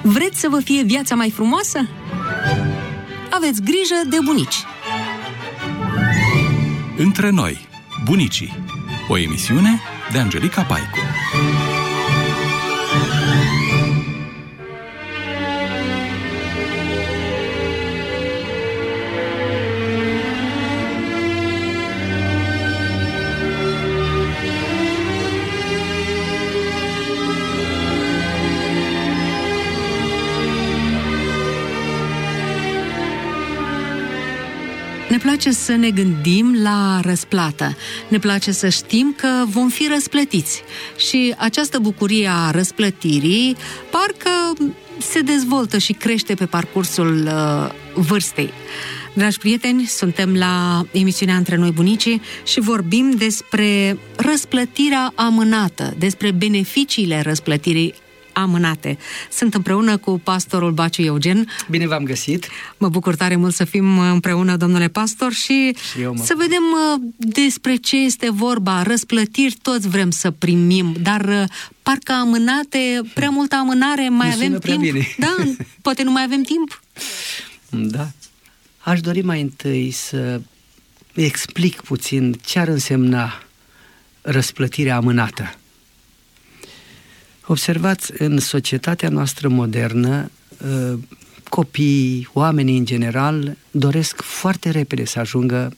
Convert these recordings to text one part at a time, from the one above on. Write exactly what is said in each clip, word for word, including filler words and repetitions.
Vreți să vă fie viața mai frumoasă? Aveți grijă de bunici. Între noi, bunicii. O emisiune de Angelica Paicu. Ne place să ne gândim la răsplată. Ne place să știm că vom fi răsplătiți. Și această bucurie a răsplătirii parcă se dezvoltă și crește pe parcursul uh, vârstei. Dragi prieteni, suntem la emisiunea Între noi bunicii și vorbim despre răsplătirea amânată, despre beneficiile răsplătirii amânate. Sunt împreună cu pastorul Baciu Eugen. Bine v-am găsit! Mă bucur tare mult să fim împreună, domnule pastor, și, și eu, să vedem despre ce este vorba. Răsplătiri toți vrem să primim, dar parcă amânate, prea multă amânare, mai nu avem timp. Bine. Da, poate nu mai avem timp. Da. Aș dori mai întâi să explic puțin ce ar însemna răsplătirea amânată. Observați, în societatea noastră modernă, copiii, oamenii în general, doresc foarte repede să ajungă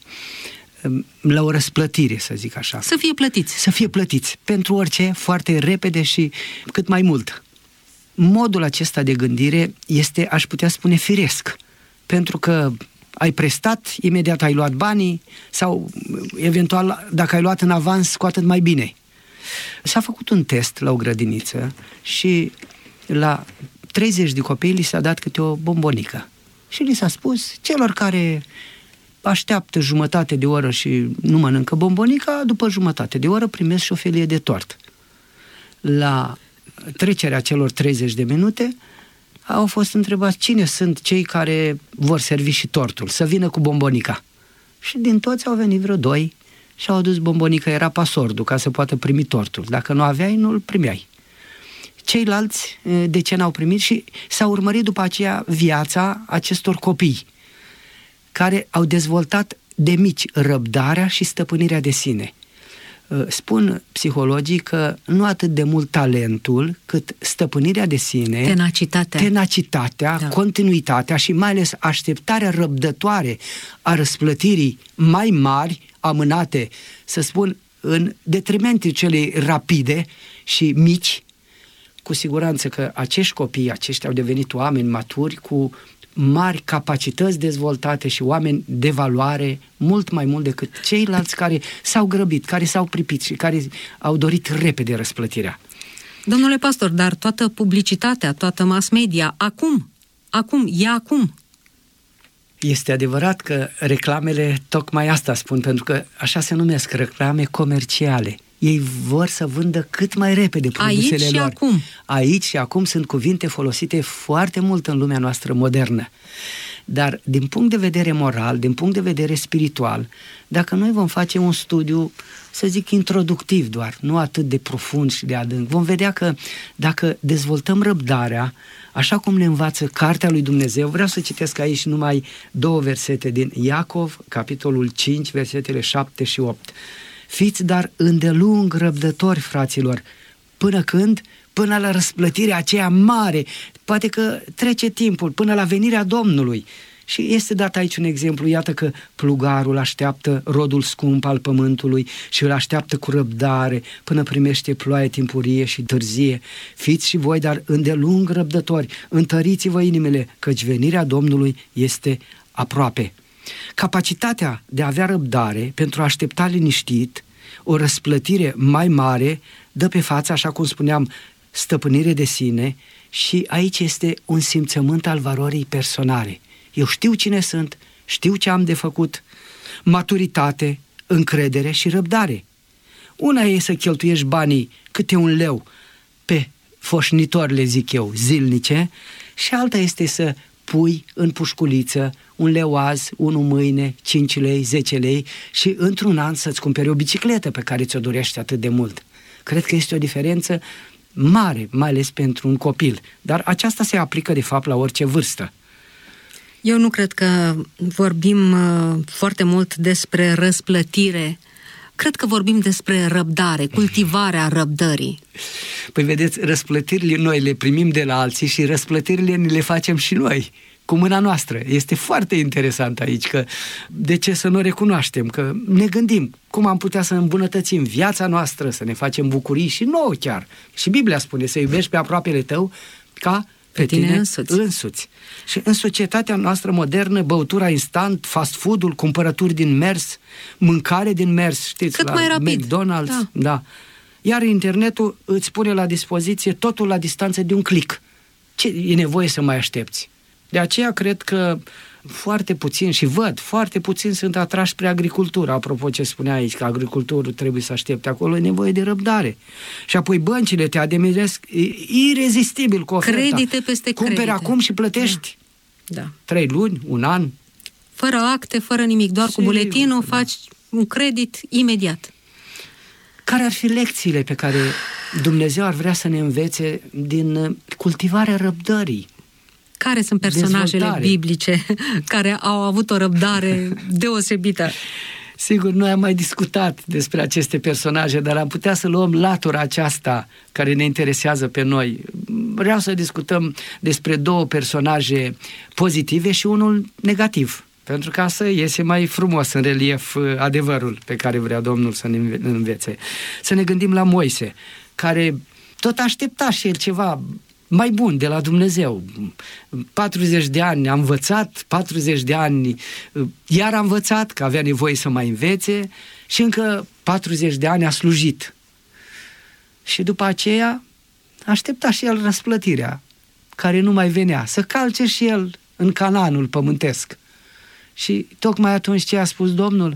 la o răsplătire, să zic așa. Să fie plătiți. Să fie plătiți. Pentru orice, foarte repede și cât mai mult. Modul acesta de gândire este, aș putea spune, firesc. Pentru că ai prestat, imediat ai luat banii sau, eventual, dacă ai luat în avans, cu atât mai bine. S-a făcut un test la o grădiniță și la treizeci de copii li s-a dat câte o bombonică. Și li s-a spus, celor care așteaptă jumătate de oră și nu mănâncă bombonica, după jumătate de oră primesc și o felie de tort. La trecerea celor treizeci de minute au fost întrebați cine sunt cei care vor servi și tortul, să vină cu bombonica. Și din toți au venit vreo doi și au adus bombonica, era pasordul, ca să poată primi tortul. Dacă nu aveai, nu-l primeai. Ceilalți, de ce n-au primit? Și s-a urmărit după aceea viața acestor copii, care au dezvoltat de mici răbdarea și stăpânirea de sine. Spun psihologii că nu atât de mult talentul, cât stăpânirea de sine, tenacitatea, tenacitatea da. continuitatea și mai ales așteptarea răbdătoare a răsplătirii mai mari, amânate, să spun, în detrimentul celei rapide și mici. Cu siguranță că acești copii, aceștia au devenit oameni maturi cu mari capacități dezvoltate și oameni de valoare, mult mai mult decât ceilalți care s-au grăbit, care s-au pripit și care au dorit repede răsplătirea. Domnule pastor, dar toată publicitatea, toată mass media, acum, acum, e acum. Este adevărat că reclamele tocmai asta spun, pentru că așa se numesc, reclame comerciale. Ei vor să vândă cât mai repede produsele aici lor. Și acum. Aici și acum sunt cuvinte folosite foarte mult în lumea noastră modernă. Dar din punct de vedere moral, din punct de vedere spiritual, dacă noi vom face un studiu, să zic, introductiv doar, nu atât de profund și de adânc, vom vedea că dacă dezvoltăm răbdarea, așa cum ne învață Cartea lui Dumnezeu, vreau să citesc aici numai două versete din Iacov, capitolul cinci, versetele șapte și opt. Fiți dar îndelung răbdători, fraților, până când? Până la răsplătirea aceea mare, poate că trece timpul, până la venirea Domnului. Și este dat aici un exemplu, iată că plugarul așteaptă rodul scump al pământului și îl așteaptă cu răbdare până primește ploaie timpurie și târzie. Fiți și voi, dar îndelung răbdători, întăriți-vă inimile, căci venirea Domnului este aproape. Capacitatea de a avea răbdare pentru a aștepta liniștit o răsplătire mai mare dă pe față, așa cum spuneam, stăpânire de sine și aici este un simțământ al valorii personale. Eu știu cine sunt, știu ce am de făcut, maturitate, încredere și răbdare. Una e să cheltuiești banii câte un leu pe foșnitori, le zic eu, zilnice, și alta este să pui în pușculiță un leu azi, unul mâine, cinci lei, zece lei și într-un an să-ți cumperi o bicicletă pe care ți-o dorești atât de mult. Cred că este o diferență mare, mai ales pentru un copil. Dar aceasta se aplică, de fapt, la orice vârstă. Eu nu cred că vorbim uh, foarte mult despre răsplătire. Cred că vorbim despre răbdare, cultivarea răbdării. Păi vedeți, răsplătirile noi le primim de la alții și răsplătirile ne le facem și noi, cu mâna noastră. Este foarte interesant aici că de ce să nu recunoaștem, că ne gândim cum am putea să îmbunătățim viața noastră, să ne facem bucurii și nouă chiar. Și Biblia spune să iubești pe aproapele tău ca pe tine, tine însuți. însuți. Și în societatea noastră modernă, băutura instant, fast food-ul, cumpărături din mers, mâncare din mers, știți, cât la mai rapid. McDonald's, da. da. Iar internetul îți pune la dispoziție totul la distanță de un click. Ce e nevoie să mai aștepți? De aceea cred că foarte puțin, și văd, foarte puțin sunt atrași spre agricultură. Apropo ce spunea aici, că agricultorul trebuie să aștepte acolo, e nevoie de răbdare. Și apoi băncile te ademiresc irezistibil cu oferta. Credite peste Cumperi credite. acum și plătești da. Da. trei luni, un an. Fără acte, fără nimic, doar Sigur, cu buletinul da. faci un credit imediat. Care ar fi lecțiile pe care Dumnezeu ar vrea să ne învețe din cultivarea răbdării? Care sunt personajele dezvoltare. biblice care au avut o răbdare deosebită? Sigur, noi am mai discutat despre aceste personaje, dar am putea să luăm latura aceasta care ne interesează pe noi. Vreau să discutăm despre două personaje pozitive și unul negativ, pentru ca să iese mai frumos în relief adevărul pe care vrea Domnul să ne învețe. Să ne gândim la Moise, care tot aștepta și el ceva mai bun de la Dumnezeu. patruzeci de ani a învățat, patruzeci de ani iar a învățat, că avea nevoie să mai învețe, și încă patruzeci de ani a slujit. Și după aceea aștepta și el răsplătirea, care nu mai venea, să calce și el în Canaanul pământesc. Și tocmai atunci ce a spus Domnul?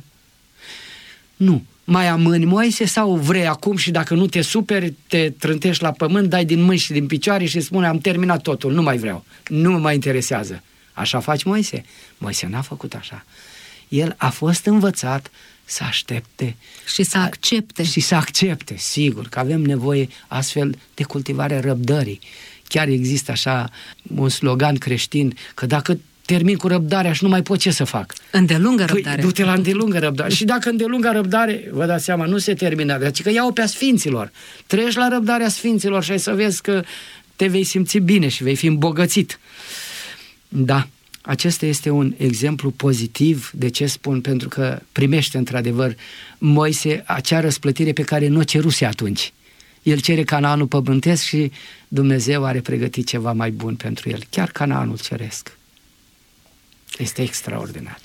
Nu. Mai amâni, Moise, sau vrei acum și dacă nu te superi, te trântești la pământ, dai din mâini și din picioare și spune am terminat totul, nu mai vreau, nu mă mai interesează. Așa faci Moise? Moise n-a făcut așa. El a fost învățat să aștepte. Și să accepte. Și să accepte, sigur, că avem nevoie astfel de cultivarea răbdării. Chiar există așa un slogan creștin, că dacă termin cu răbdarea și nu mai pot ce să fac. Îndelungă răbdare. Păi, du-te la îndelungă răbdare. Și dacă îndelungă răbdare, vă dați seama, nu se termină. Deci că iau pe a sfinților. Treci la răbdarea sfinților și ai să vezi că te vei simți bine și vei fi îmbogățit. Da, acesta este un exemplu pozitiv. De ce spun? Pentru că primește într-adevăr Moise acea răsplătire pe care nu o ceruse atunci. El cere Canaanul pământesc și Dumnezeu are pregătit ceva mai bun pentru el. Chiar Canaanul ceresc. Este extraordinar.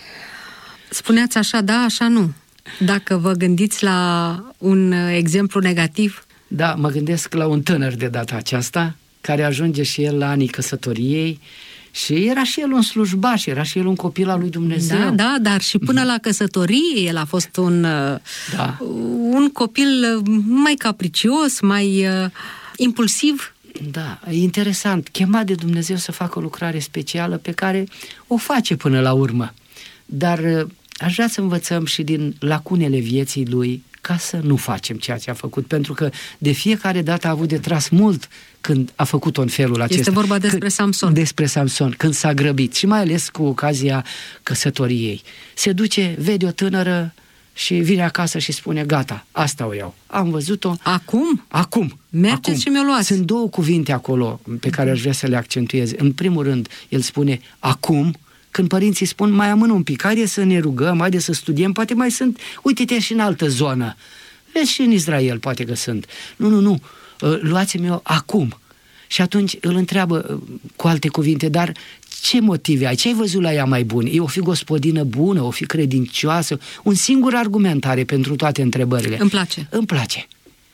Spuneați așa da, așa nu. Dacă vă gândiți la un exemplu negativ? Da, mă gândesc la un tânăr de data aceasta, care ajunge și el la anii căsătoriei și era și el un slujbaș, era și el un copil al lui Dumnezeu. Da, da, dar și până la căsătorie el a fost un, da. un copil mai capricios, mai uh, impulsiv. Da, e interesant, chemat de Dumnezeu să facă o lucrare specială pe care o face până la urmă. Dar aș vrea să învățăm și din lacunele vieții lui ca să nu facem ceea ce a făcut, pentru că de fiecare dată a avut de tras mult când a făcut-o în felul acesta. Este vorba despre când, Samson. Despre Samson, când s-a grăbit și mai ales cu ocazia căsătoriei. Se duce, vede o tânără și vine acasă și spune, gata, asta o iau. Am văzut-o. Acum? Acum. Mergeți acum. și mi-o luați. Sunt două cuvinte acolo pe care aș vrea să le accentuez. În primul rând, el spune, acum, când părinții spun, mai amână un pic, haide să ne rugăm, haide să studiem, poate mai sunt, uite-te și în altă zonă. Vezi și în Israel, poate că sunt. Nu, nu, nu, luați-mi-o acum. Și atunci îl întreabă cu alte cuvinte, dar ce motive ai? Ce ai văzut la ea mai bun? E o fi gospodină bună, o fi credincioasă? Un singur argument are pentru toate întrebările. Îmi place. Îmi place.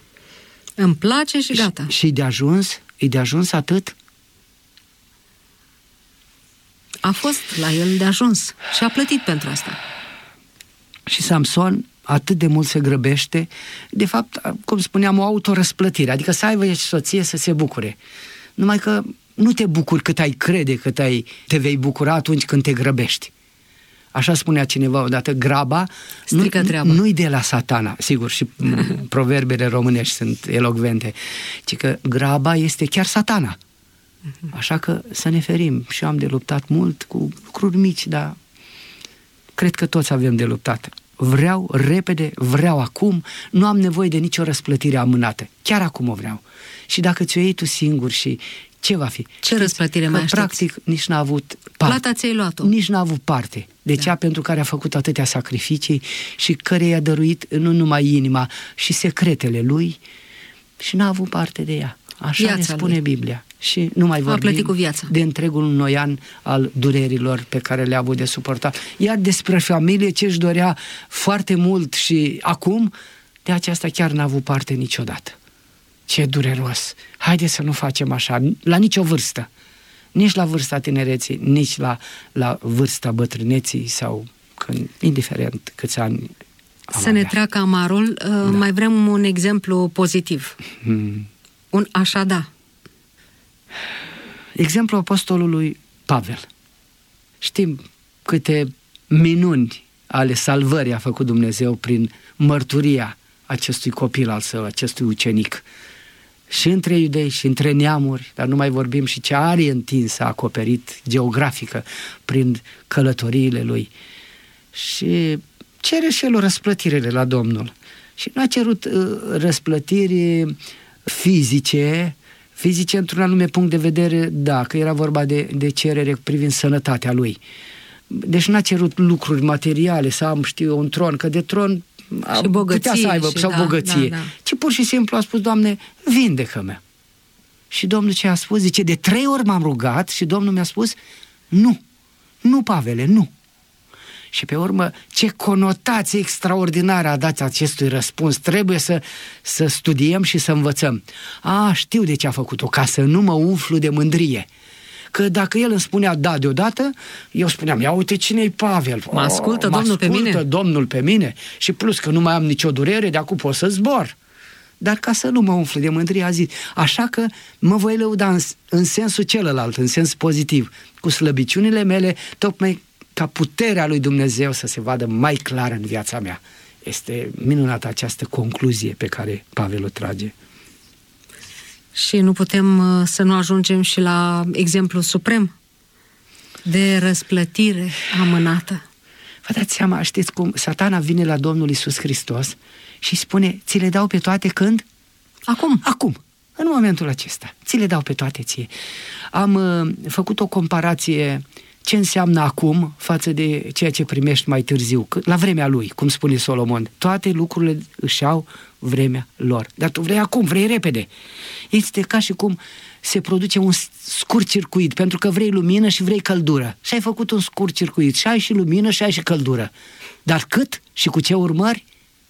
Îmi place și gata. Și, și de ajuns? E de ajuns atât? A fost la el de ajuns și a plătit pentru asta. Și Samson atât de mult se grăbește, de fapt, cum spuneam, o autorăsplătire, adică să aibă și soție să se bucure. Numai că nu te bucuri cât ai crede, cât ai, te vei bucura atunci când te grăbești. Așa spunea cineva odată, graba strică nu, treaba. Nu-i de la Satana, sigur, și proverbele românești sunt elocvente, ci că graba este chiar Satana. Așa că să ne ferim. Și eu am de luptat mult cu lucruri mici, dar cred că toți avem de luptat. Vreau repede, vreau acum, nu am nevoie de nicio răsplătire amânată. Chiar acum o vreau. Și dacă ți-o iei tu singur și ce va fi? Ce răsplătire mai aștepți? Practic nici n-a avut parte. Plata ți-ai luat-o. Nici n-a avut parte de cea da. pentru care a făcut atâtea sacrificii și care i-a dăruit nu numai inima și secretele lui și n-a avut parte de ea. Așa viața ne spune lui. Biblia. Și nu mai vorbim cu viața. de întregul noian al durerilor pe care le-a avut de suportat. Iar despre familie, ce își dorea foarte mult și acum, de aceasta chiar n-a avut parte niciodată. Ce dureros! Haideți să nu facem așa, la nicio vârstă. Nici la vârsta tinereții, nici la, la vârsta bătrâneții sau când, indiferent câți ani am Să avea. ne treacă amarul, da. Mai vrem un exemplu pozitiv. Hmm. Un așa da. Exemplul apostolului Pavel. Știm câte minuni ale salvării a făcut Dumnezeu prin mărturia acestui copil al său, acestui ucenic. Și între iudei și între neamuri, dar nu mai vorbim și ce arie întinsă a acoperit geografică prin călătoriile lui. Și cere și el o răsplătire de la Domnul. Și nu a cerut uh, răsplătiri fizice, fizice într-un anume punct de vedere, da, că era vorba de, de cerere privind sănătatea lui. Deci n-a cerut lucruri materiale, să am, știu eu, un tron, că de tron și bogăție, putea să aibă, și sau da, bogăție, da, da. ci pur și simplu a spus, Doamne, vindecă-mă. Și Domnul ce a spus? Zice, de trei ori m-am rugat și Domnul mi-a spus, nu, nu, Pavele, nu. Și pe urmă, ce conotație extraordinară a dat acestui răspuns. Trebuie să, să studiem și să învățăm. A, știu de ce a făcut-o, ca să nu mă umflu de mândrie. Că dacă el îmi spunea da deodată, eu spuneam, ia uite cine-i Pavel. Mă ascultă, oh, Domnul, mă ascultă pe mine? Domnul pe mine. Și plus că nu mai am nicio durere, de acum pot să zbor. Dar ca să nu mă umflu de mândrie, a zis, așa că mă voi lăuda în, în sensul celălalt, în sens pozitiv, cu slăbiciunile mele, tocmai ca puterea lui Dumnezeu să se vadă mai clar în viața mea. Este minunată această concluzie pe care Pavel o trage. Și nu putem uh, să nu ajungem și la exemplu suprem de răsplătire amânată. Vă dați seama, știți cum Satana vine la Domnul Iisus Hristos și spune, ți le dau pe toate când? Acum. Acum. În momentul acesta. Ți le dau pe toate ție. Am uh, făcut o comparație ce înseamnă acum față de ceea ce primești mai târziu, la vremea lui, cum spune Solomon. Toate lucrurile își au vremea lor. Dar tu vrei acum, vrei repede. Este ca și cum se produce un scurt circuit, pentru că vrei lumină și vrei căldură. Și ai făcut un scurt circuit. Și ai și lumină și ai și căldură. Dar cât și cu ce urmări?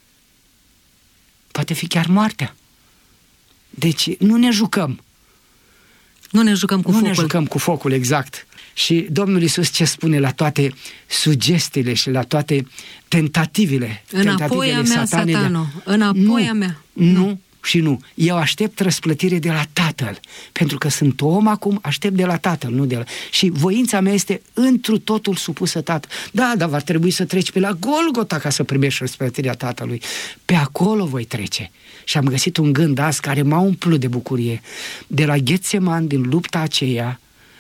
Poate fi chiar moartea. Deci nu ne jucăm. Nu ne jucăm cu nu focul. Nu ne jucăm cu focul, exact. Și Domnul Iisus ce spune la toate sugestiile și la toate tentativele, înapoi a mea, Satano, înapoi a mea. Nu, nu și nu. Eu aștept răsplătire de la Tatăl, pentru că sunt om acum, aștept de la Tatăl, nu de la... Și voința mea este întru totul supusă Tatăl. Da, dar va trebui să treci pe la Golgota ca să primești răsplătirea Tatălui. Pe acolo voi trece. Și am găsit un gând azi care m-a umplut de bucurie. De la Ghetseman, din lupta aceea,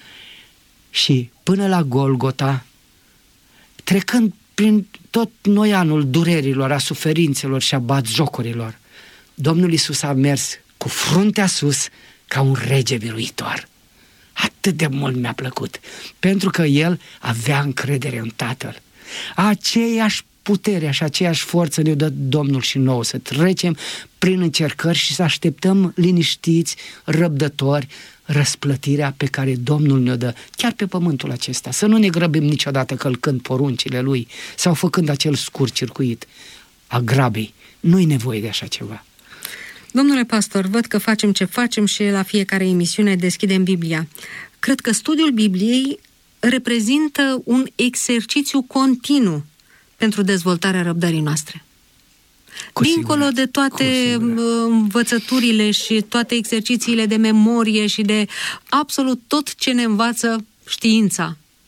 și până la Golgota, trecând prin tot noianul durerilor, a suferințelor și a batjocurilor, Domnul Iisus a mers cu fruntea sus ca un rege biruitor. Atât de mult mi-a plăcut, pentru că El avea încredere în Tatăl. Aceeași putere și aceeași forță ne dă Domnul și nouă să trecem prin încercări și să așteptăm liniștiți, răbdători, răsplătirea pe care Domnul ne-o dă, chiar pe pământul acesta. Să nu ne grăbim niciodată călcând poruncile Lui sau făcând acel scurt circuit a grabei. Nu-i nevoie de așa ceva. Domnule pastor, văd că facem ce facem și la fiecare emisiune deschidem Biblia. Cred că studiul Bibliei reprezintă un exercițiu continuu pentru dezvoltarea răbdării noastre. Cu Dincolo sigură. de toate învățăturile și toate exercițiile de memorie și de absolut tot ce ne învață știința,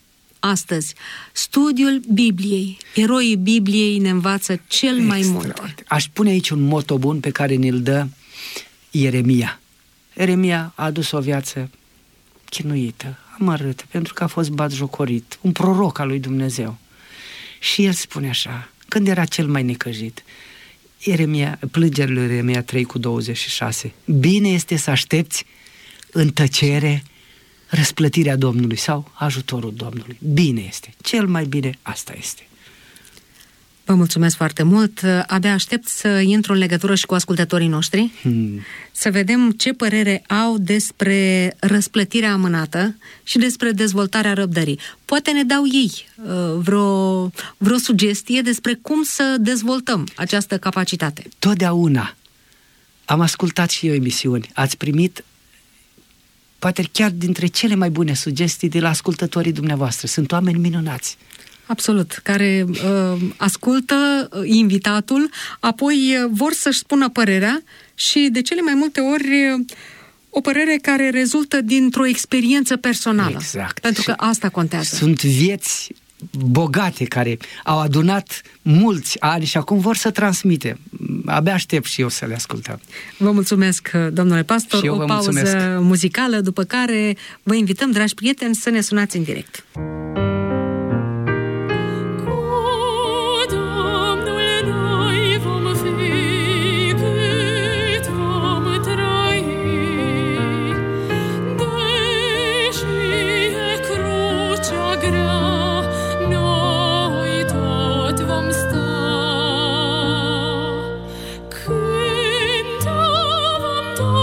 astăzi. Studiul Bibliei. Eroii Bibliei ne învață cel mai mult. Aș pune aici un moto bun pe care ne-l dă Ieremia. Ieremia a adus o viață chinuită, amărâtă, pentru că a fost batjocorit, un proroc al lui Dumnezeu. Și el spune așa, când era cel mai necăjit, Ieremia, plângerile lui Ieremia trei cu douăzeci și șase, bine este să aștepți în tăcere răsplătirea Domnului sau ajutorul Domnului. Bine este, cel mai bine asta este. Vă mulțumesc foarte mult. Abia aștept să intru în legătură și cu ascultătorii noștri, hmm. să vedem ce părere au despre răsplătirea amânată și despre dezvoltarea răbdării. Poate ne dau ei vreo, vreo sugestie despre cum să dezvoltăm această capacitate. Totdeauna am ascultat și eu emisiuni. Ați primit poate chiar dintre cele mai bune sugestii de la ascultătorii dumneavoastră. Sunt oameni minunați. Absolut, care uh, ascultă uh, invitatul, apoi uh, vor să-și spună părerea și de cele mai multe ori uh, o părere care rezultă dintr-o experiență personală. Exact. Pentru că asta contează. Sunt vieți bogate care au adunat mulți ani și acum vor să transmite. Abia aștept și eu să le ascultăm. Vă mulțumesc, domnule pastor. O pauză mulțumesc. muzicală, după care vă invităm, dragi prieteni, să ne sunați în direct.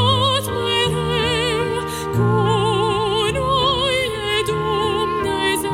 Cu noi e Dumnezeu.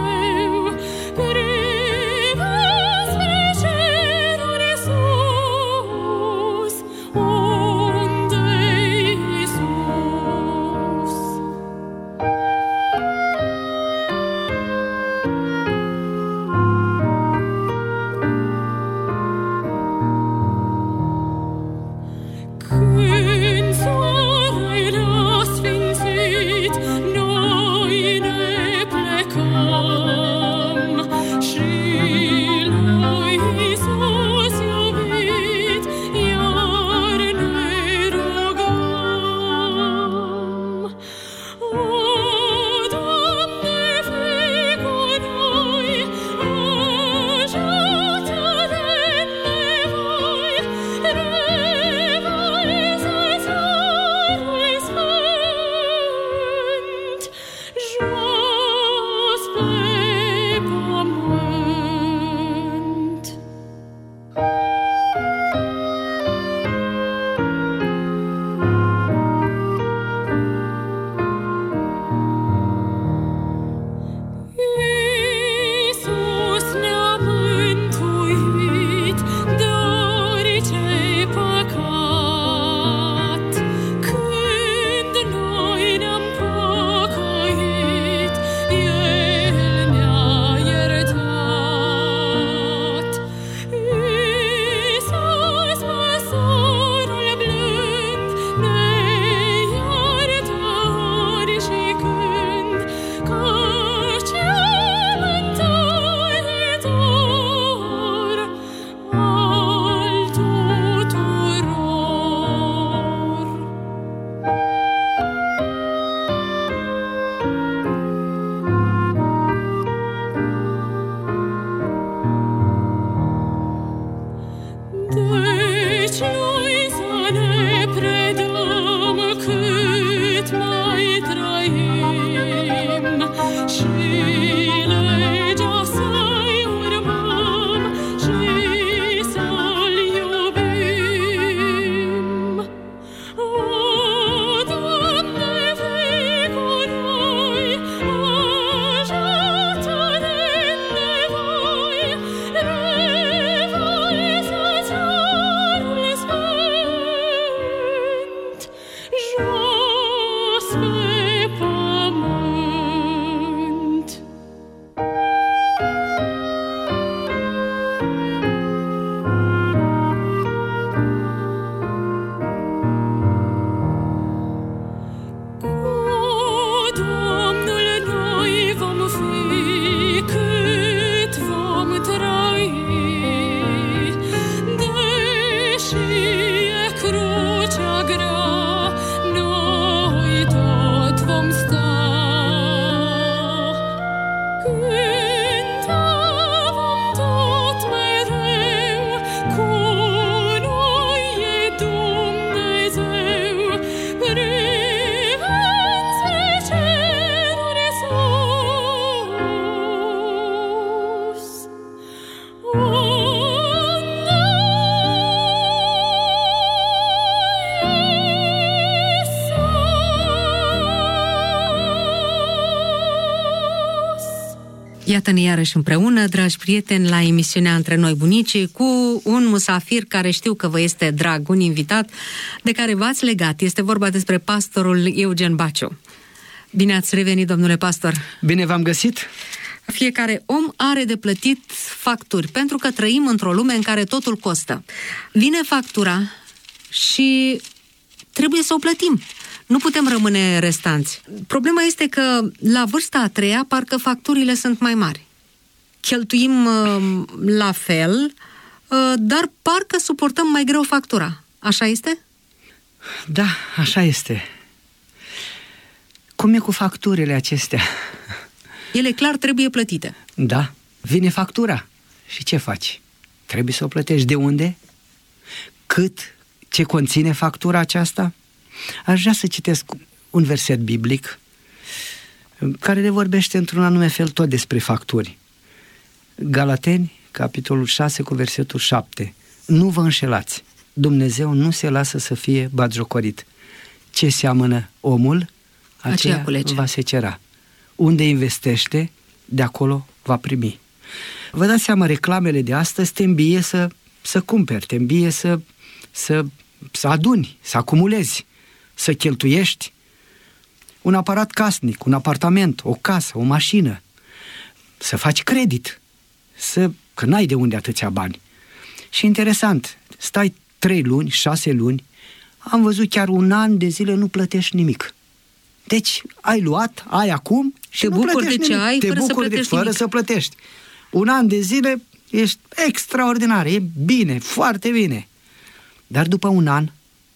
Iată-ne iarăși împreună, dragi prieteni, la emisiunea Între Noi Bunicii, cu un musafir care știu că vă este drag, un invitat de care v-ați legat. Este vorba despre pastorul Eugen Baciu. Bine ați revenit, domnule pastor! Bine v-am găsit! Fiecare om are de plătit facturi, pentru că trăim într-o lume în care totul costă. Vine factura și trebuie să o plătim. Nu putem rămâne restanți. Problema este că la vârsta a treia parcă facturile sunt mai mari. Cheltuim uh, la fel, uh, dar parcă suportăm mai greu factura. Așa este? Da, așa este. Cum e cu facturile acestea? Ele clar trebuie plătite. Da, vine factura. Și ce faci? Trebuie să o plătești. De unde? Cât? Ce conține factura aceasta? Aș vrea să citesc un verset biblic care ne vorbește într-un anume fel tot despre facturi. Galateni, capitolul șase, cu versetul șapte. Nu vă înșelați. Dumnezeu nu se lasă să fie batjocorit. Ce seamănă omul, aceea va secera. Unde investește, de acolo va primi. Vă dați seama, reclamele de astăzi te îmbie să, să cumperi, te îmbie să, să, să aduni, să acumulezi, să cheltuiești un aparat casnic, un apartament, o casă, o mașină, să faci credit, să, că n-ai de unde atâția bani. Și interesant, stai trei luni, șase luni, am văzut chiar un an de zile nu plătești nimic. Deci ai luat, ai acum și te nu bucuri plătești de ce nimic. ai, te fără bucuri să de plătești fără nimic. să plătești. Un an de zile ești extraordinar, e bine, foarte bine. Dar după un an,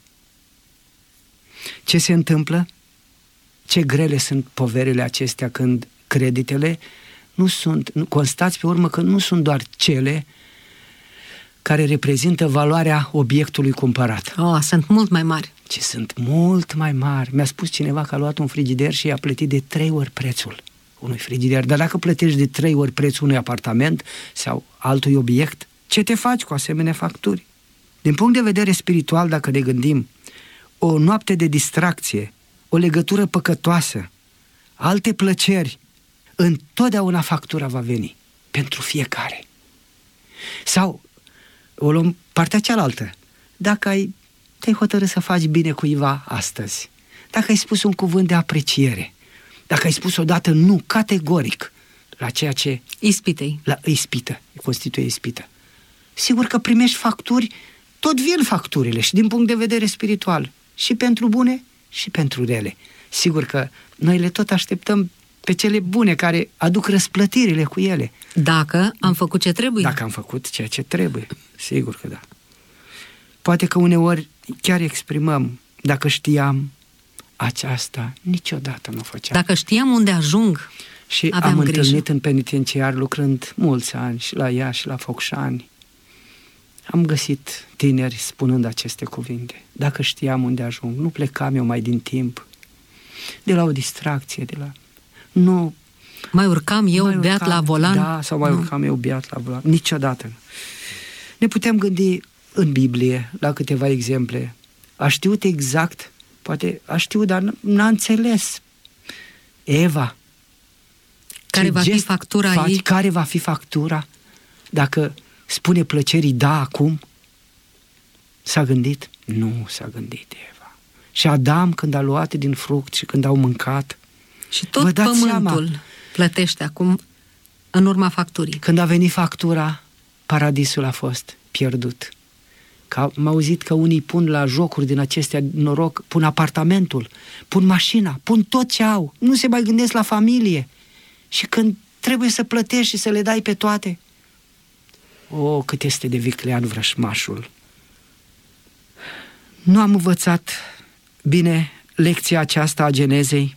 ce se întâmplă? Ce grele sunt poverile acestea când creditele nu sunt, nu, constați pe urmă că nu sunt doar cele care reprezintă valoarea obiectului cumpărat. Oh, sunt mult mai mari. Ci sunt mult mai mari. Mi-a spus cineva că a luat un frigider și i-a plătit de trei ori prețul unui frigider. Dar dacă plătești de trei ori prețul unui apartament sau altui obiect, ce te faci cu asemenea facturi? Din punct de vedere spiritual, dacă ne gândim, o noapte de distracție, o legătură păcătoasă, alte plăceri, întotdeauna factura va veni pentru fiecare. Sau o luăm partea cealaltă. Dacă ai te-ai hotărât să faci bine cuiva astăzi, dacă ai spus un cuvânt de apreciere, dacă ai spus odată nu, categoric, la ceea ce... Ispitei. La ispită, constituie ispită. Sigur că primești facturi, tot vin facturile și din punct de vedere spiritual, și pentru bune și pentru rele. Sigur că noi le tot așteptăm pe cele bune care aduc răsplătirile cu ele. Dacă am făcut ce trebuie. Dacă am făcut ceea ce trebuie, sigur că da. Poate că uneori chiar exprimăm, dacă știam aceasta, niciodată nu făceam. Dacă știam unde ajung, și aveam am grijă. întâlnit în penitenciar, lucrând mulți ani, și la Iași, și la Focșani, am găsit tineri spunând aceste cuvinte. Dacă știam unde ajung, nu plecam eu mai din timp, de la o distracție, de la... Nu... Mai urcam eu mai beat urcam, la volan? Da, sau mai nu. urcam eu beat la volan. Niciodată. Ne putem gândi în Biblie la câteva exemple. A știut exact, poate a știut, dar n-a înțeles. Eva. Care va fi factura faci, ei? Care va fi factura? Dacă spune plăcerii da acum, s-a gândit? Nu s-a gândit Eva. Și Adam, când a luat din fruct și când au mâncat, și tot pământul seama, plătește acum în urma facturii. Când a venit factura, paradisul a fost pierdut. Că am auzit că unii pun la jocuri din acestea noroc, pun apartamentul, pun mașina, pun tot ce au, nu se mai gândesc la familie. Și când trebuie să plătești și să le dai pe toate, o, cât este de viclean vrășmașul. Nu am învățat bine lecția aceasta a Genezei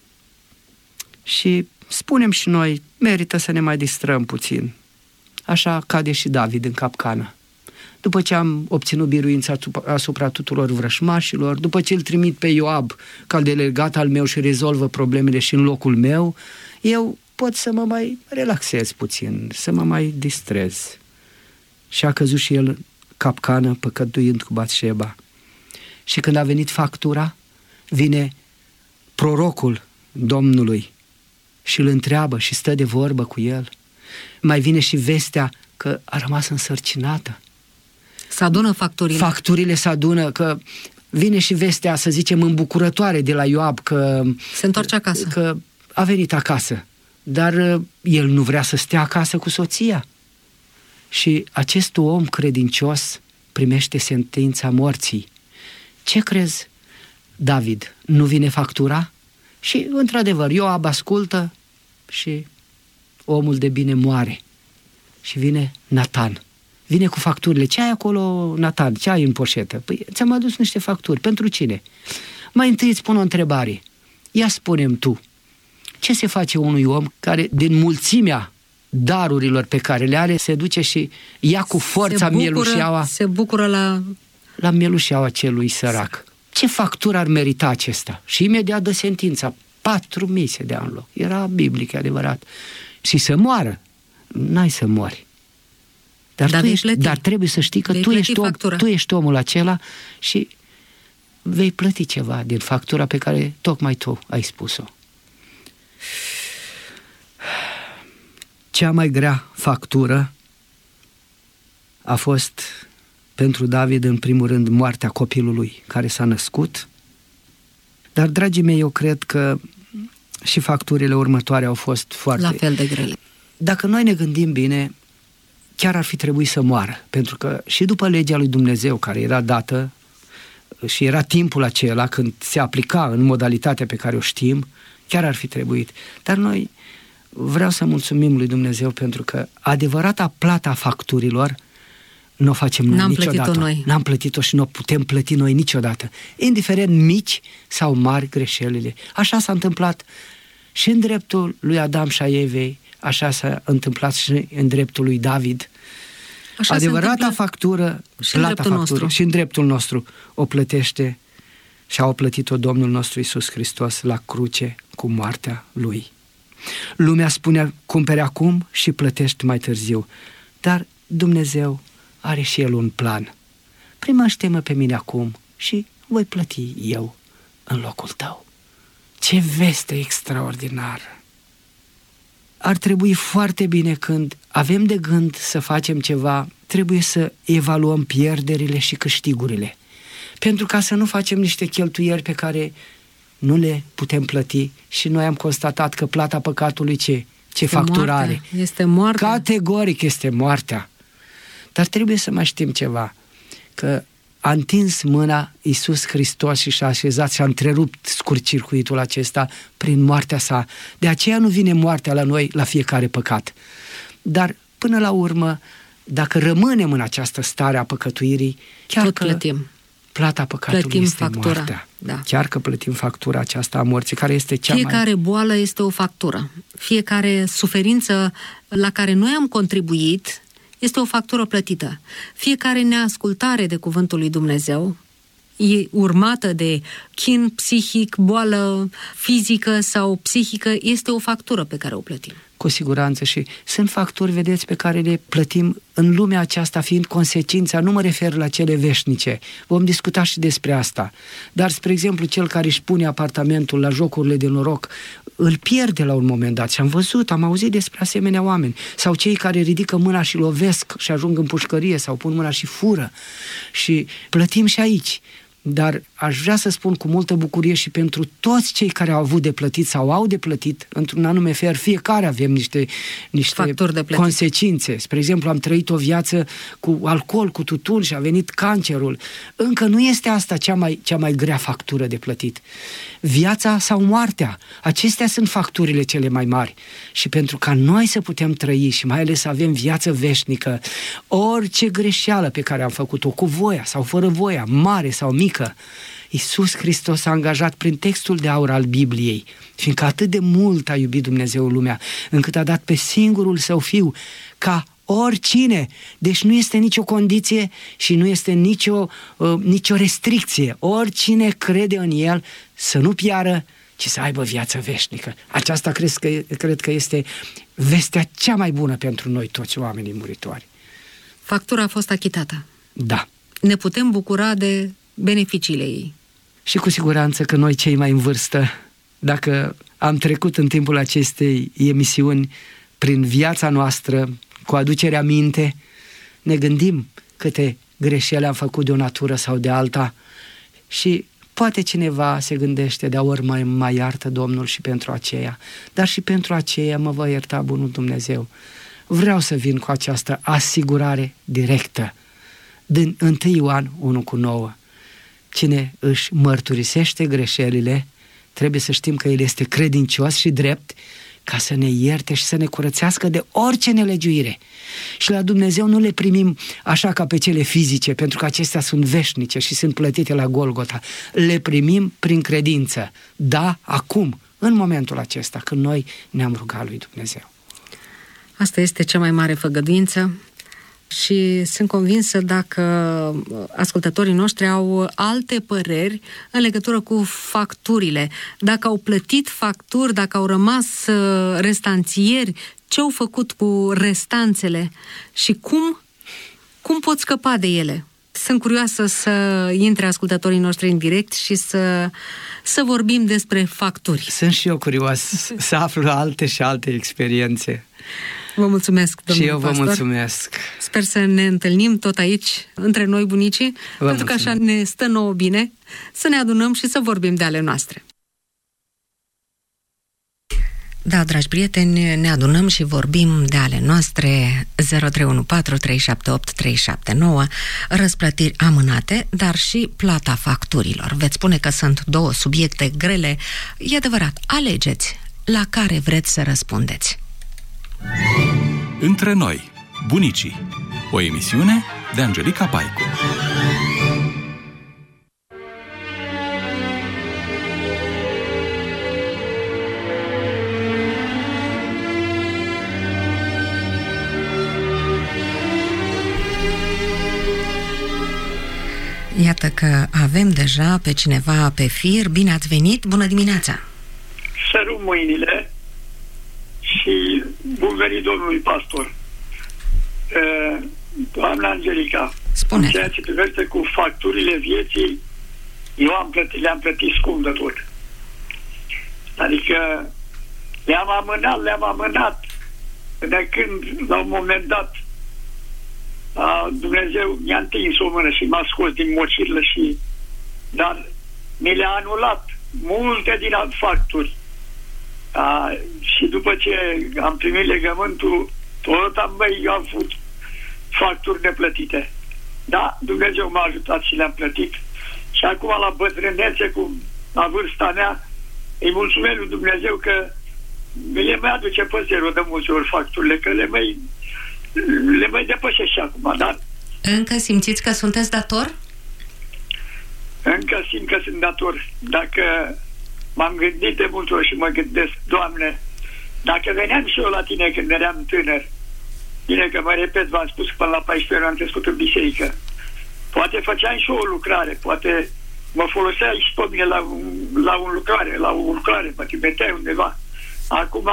și spunem și noi, merită să ne mai distrăm puțin. Așa cade și David în capcană. După ce am obținut biruința asupra tuturor vrășmașilor, după ce îl trimit pe Ioab ca delegat al meu și rezolvă problemele și în locul meu, eu pot să mă mai relaxez puțin, să mă mai distrez. Și a căzut și el în capcană, păcătuind cu Batșeba. Și când a venit factura, vine prorocul Domnului și îl întreabă și stă de vorbă cu el. Mai vine și vestea că a rămas însărcinată. Se adună facturile. Facturile se adună, că vine și vestea, să zicem, îmbucurătoare de la Ioab că... Se întoarce acasă. Că a venit acasă, dar el nu vrea să stea acasă cu soția. Și acest om credincios primește sentința morții. Ce crezi, David? Nu vine factura? Și, într-adevăr, Ioab ascultă și omul de bine moare. Și vine Natan. Vine cu facturile. Ce ai acolo, Natan? Ce ai în poșetă? Păi ți-am adus niște facturi. Pentru cine? Mai întâi îți pun o întrebare. Ia spune-mi tu, ce se face unui om care, din mulțimea darurilor pe care le are, se duce și ia cu forța se bucură, mielușeaua... Se bucură la... La mielușeaua celui sărac. Ce factură ar merita acesta? Și imediat dă sentința. Patru mii se dea în loc. Era biblic, adevărat. Și să moară. N-ai să mori. Dar, dar, tu ești, dar trebuie să știi că tu ești, om, tu ești omul acela și vei plăti ceva din factura pe care tocmai tu ai spus-o. Cea mai grea factură a fost pentru David, în primul rând, moartea copilului care s-a născut. Dar, dragii mei, eu cred că și facturile următoare au fost foarte... La fel de grele. Dacă noi ne gândim bine, chiar ar fi trebuit să moară. Pentru că și după legea lui Dumnezeu, care era dată, și era timpul acela când se aplica în modalitatea pe care o știm, chiar ar fi trebuit. Dar noi vreau să mulțumim lui Dumnezeu pentru că adevărata plata a facturilor nu o facem noi N-am niciodată. plătit-o noi. N-am plătit-o și nu o putem plăti noi niciodată. Indiferent mici sau mari greșelile. Așa s-a întâmplat și în dreptul lui Adam și a Evei, așa s-a întâmplat și în dreptul lui David. Așa adevărata factură, și în, plata factură, și în dreptul nostru o plătește și a o plătit-o Domnul nostru Iisus Hristos la cruce cu moartea Lui. Lumea spune cumpere acum și plătești mai târziu, dar Dumnezeu are și El un plan. Primește-mă pe mine acum și voi plăti eu în locul tău. Ce veste extraordinară! Ar trebui foarte bine când avem de gând să facem ceva, trebuie să evaluăm pierderile și câștigurile. Pentru ca să nu facem niște cheltuieli pe care nu le putem plăti și noi am constatat că plata păcatului ce? Ce facturare? Este moartea. Categoric este moartea. Dar trebuie să mai știm ceva, că a întins mâna Iisus Hristos și și-a așezat și a întrerupt scurt-circuitul acesta prin moartea sa. De aceea nu vine moartea la noi la fiecare păcat. Dar până la urmă, dacă rămânem în această stare a păcătuirii, chiar tot că plătim. Plata păcatului plătim este factura. moartea. Da. Chiar că plătim factura aceasta a morții, care este cea fiecare mai... Fiecare boală este o factură. Fiecare suferință la care noi am contribuit este o factură plătită. Fiecare neascultare de cuvântul lui Dumnezeu e urmată de chin psihic, boală fizică sau psihică, este o factură pe care o plătim. Cu siguranță, și sunt facturi, vedeți, pe care le plătim în lumea aceasta, fiind consecința, nu mă refer la cele veșnice, vom discuta și despre asta, dar, spre exemplu, cel care își pune apartamentul la jocurile de noroc, îl pierde la un moment dat și am văzut, am auzit despre asemenea oameni, sau cei care ridică mâna și lovesc și ajung în pușcărie sau pun mâna și fură, și plătim și aici. Dar aș vrea să spun cu multă bucurie și pentru toți cei care au avut de plătit sau au de plătit, într-un anume fel, fiecare avem niște, niște consecințe. Spre exemplu, am trăit o viață cu alcool, cu tutun și a venit cancerul. Încă nu este asta cea mai, cea mai grea factură de plătit. Viața sau moartea, acestea sunt facturile cele mai mari. Și pentru ca noi să putem trăi și mai ales să avem viață veșnică, orice greșeală pe care am făcut-o cu voia sau fără voia, mare sau mică, Iisus Hristos s-a angajat prin textul de aur al Bibliei, fiindcă atât de mult a iubit Dumnezeu lumea, încât a dat pe singurul Său Fiu, ca oricine, deci nu este nicio condiție și nu este nicio, uh, nicio restricție, oricine crede în El să nu piară, ci să aibă viață veșnică. Aceasta cred că, cred că este vestea cea mai bună pentru noi toți oamenii muritori. Factura a fost achitată. Da. Ne putem bucura de beneficiile ei. Și cu siguranță că noi cei mai în vârstă, dacă am trecut în timpul acestei emisiuni prin viața noastră, cu aducerea aminte, ne gândim câte greșeli am făcut de o natură sau de alta și poate cineva se gândește, de ori mai, mai iartă Domnul și pentru aceea, dar și pentru aceea mă va ierta bunul Dumnezeu. Vreau să vin cu această asigurare directă din întâi Ioan unu cu nouă. Cine își mărturisește greșelile, trebuie să știm că el este credincios și drept ca să ne ierte și să ne curățească de orice nelegiuire. Și la Dumnezeu nu le primim așa ca pe cele fizice, pentru că acestea sunt veșnice și sunt plătite la Golgota. Le primim prin credință. Da, acum, în momentul acesta, când noi ne-am rugat lui Dumnezeu. Asta este cea mai mare făgăduință și sunt convinsă dacă ascultătorii noștri au alte păreri în legătură cu facturile, dacă au plătit facturi, dacă au rămas restanțieri, ce au făcut cu restanțele și cum, cum pot scăpa de ele. Sunt curioasă să intre ascultătorii noștri în direct și să, să vorbim despre facturi. Sunt și eu curios să aflu alte și alte experiențe. Vă mulțumesc, domnule Și eu vă pastor. mulțumesc. Sper să ne întâlnim tot aici, între noi, bunicii, Vă pentru că mulțumesc. așa ne stă nouă bine, să ne adunăm și să vorbim de ale noastre. Da, dragi prieteni, ne adunăm și vorbim de ale noastre. Zero trei unu patru trei șapte opt trei șapte nouă, răsplătiri amânate, dar și plata facturilor. Veți spune că sunt două subiecte grele. E adevărat, alegeți la care vreți să răspundeți. Între noi, bunicii. O emisiune de Angelica Paicu. Iată că avem deja pe cineva pe fir. Bine ați venit, bună dimineața! Sărut mâinile și bun venit domnului pastor. Doamna Angelica, Spune. în ceea ce privește cu facturile vieții, eu am plătit, le-am plătit scump de tot. Adică le-am amânat, le-am amânat până când, la un moment dat, a, Dumnezeu mi-a întins o mână și m-a scos din mocirlă și, dar mi le-a anulat multe din alt facturi. A, și după ce am primit legământul, tot am mai avut facturi neplătite. Da, Dumnezeu m-a ajutat și le-am plătit. Și acum la bătrânețe, cu la vârsta mea, îi mulțumesc lui Dumnezeu că mi le mai aduce pe zero de multe ori facturile, că le mai le mai depășesc și acum, dar Încă simțiți că sunteți dator? încă simt că sunt dator. Dacă m-am gândit de multe ori și mă gândesc, Doamne, dacă veneam și eu la tine când eram tânăr, bine că mă repet, v-am spus că până la paisprezece ani am crescut în biserică, poate făceam și eu o lucrare, poate mă foloseai și pe mine la, la o lucrare, la o lucrare, mă trimiteai undeva. Acum,